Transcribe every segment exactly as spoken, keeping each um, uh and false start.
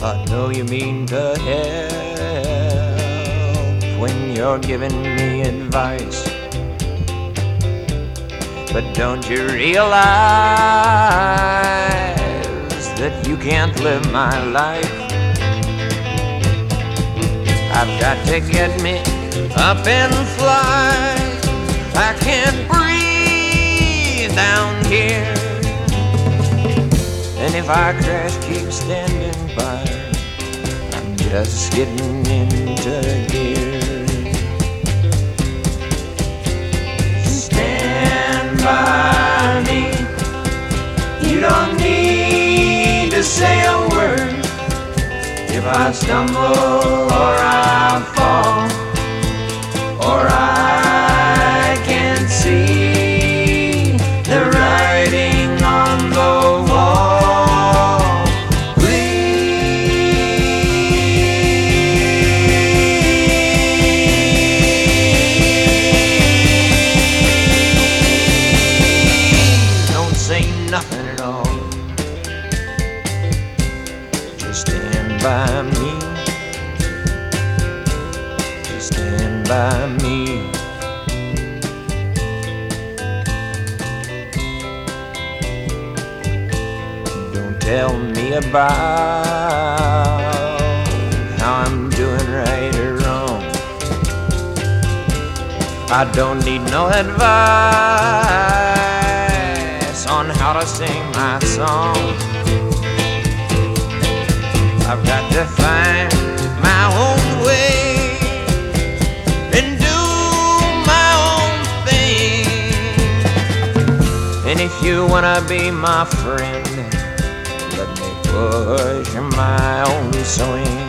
I know you mean to help when you're giving me advice, but don't you realize that you can't live my life? I've got to get me up and fly. I can't breathe down here, and if I crash, keep standing by. I'm just getting into gear. Stand by me. You don't need to say a word. If I stumble or I fall, or I can't see the writing on the wall, please don't say nothing at all. Just stand by me. Just stand by me. Don't tell me about how I'm doing right or wrong. I don't need no advice on how to sing my song. I've got to find my own way and do my own thing. And if you wanna be my friend, let me push my own swing.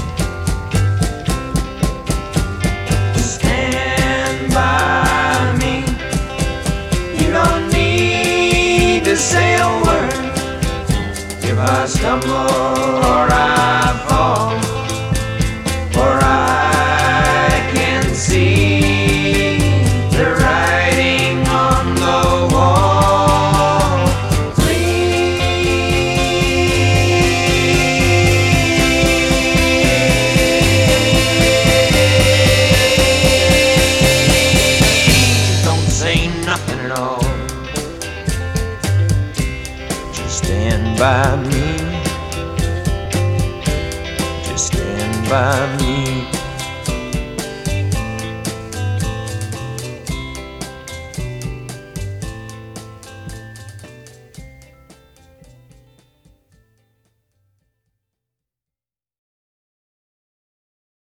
Stand by me. You don't need to say a word. If I stumble or I fall, or I can't see the writing on the wall, please don't say nothing at all. Just stand by me. Just stand by me.